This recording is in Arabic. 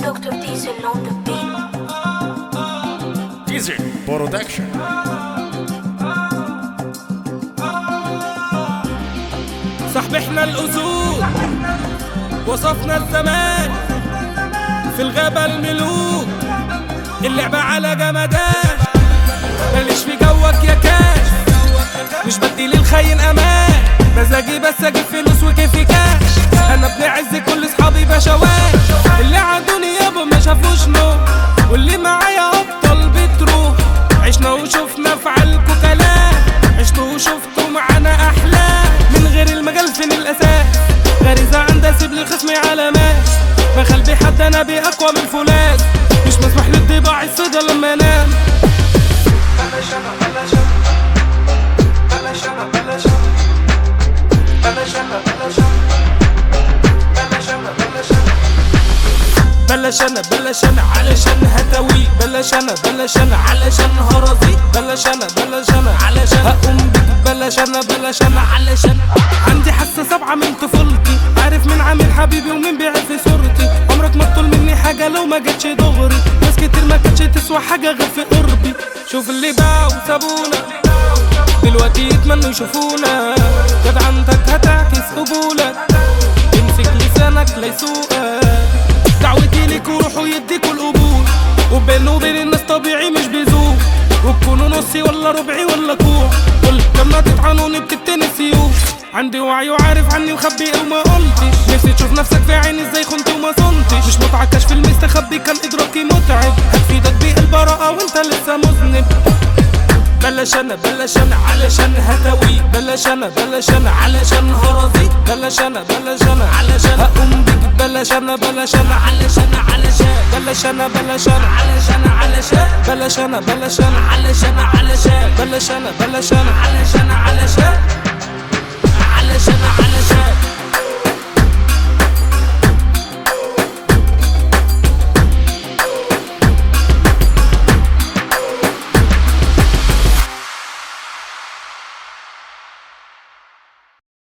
Dr. Diesel on the beat. Diesel Production. صاحب احنا الأسود وصفنا الزمان في الغابة الملوك، اللعبة على جمدان، ماليش في جوك يا كاش، مش بدي للخاين امان، مزاجي بس اجيب فلوس وكيفي كاش، انا ابن عز كل اصحابي بشوات، اللي عندوني يابا ما شافوش نور، واللي معايا ابطال بتروح، عشنا وشوفنا في عالكو كلام، عشتوا وشفتوا معانا احلام، من غير المجال فين الاساس، غريزة عندها سيب لخصمي علامات، بخلبي حد انا باقوى من فولاذ، مش مسمح للطباع الصدى لما انام. بلاش انا بلاش انا بلاش انا بلاش انا بلاش انا بلاش انا بلاش انا بلاش انا بلاش انا بلاش انا علشان هتوي، بلاش انا بلاش انا علشان هرزي، بلاش انا بلاش انا علشان هقوم بيك، بلاش انا بلاش انا علشان عندي حاسة سبعة من طفولتي، عارف مين عامل حبيبي ومين بيعرف في صورتي، عمرك ما تطول مني حاجة لو ما جاتش دغري، ناس كتير ما كانتش تسوى حاجة غير في قربي، شوف اللي باعوا وسابونا دلوقتي يتمنوا يشوفونا، جدعنتك هتعكس قبولك، امسك لسانك ليسوقك، دعوتي ليك وروحوا يديكوا القبول، وبينه وبين الناس طبيعي مش بيزوق، وتكونوا نصي ولا ربعي ولا كوع، قول لما تطعنوني بتتني سيوف، عندي وعي وعارف عني وخبي وما قلتش، نفسي تشوف نفسك في عيني ازاي خنت وما صنتش، مش متعة كشف المستخبي كان ادراكي متعب، هتفيدك بالبراءة وانت لسه مذنب، بلاش انا بلاش انا علشان هتوي، بلاش انا بلاش انا علشان هرزي، بلاش انا بلاش انا علشان هقوم بيك، بلاش انا بلاش انا علشان بلاش انا بلاش انا علشان بلاش انا بلاش انا علشان بلاش انا بلاش انا علشان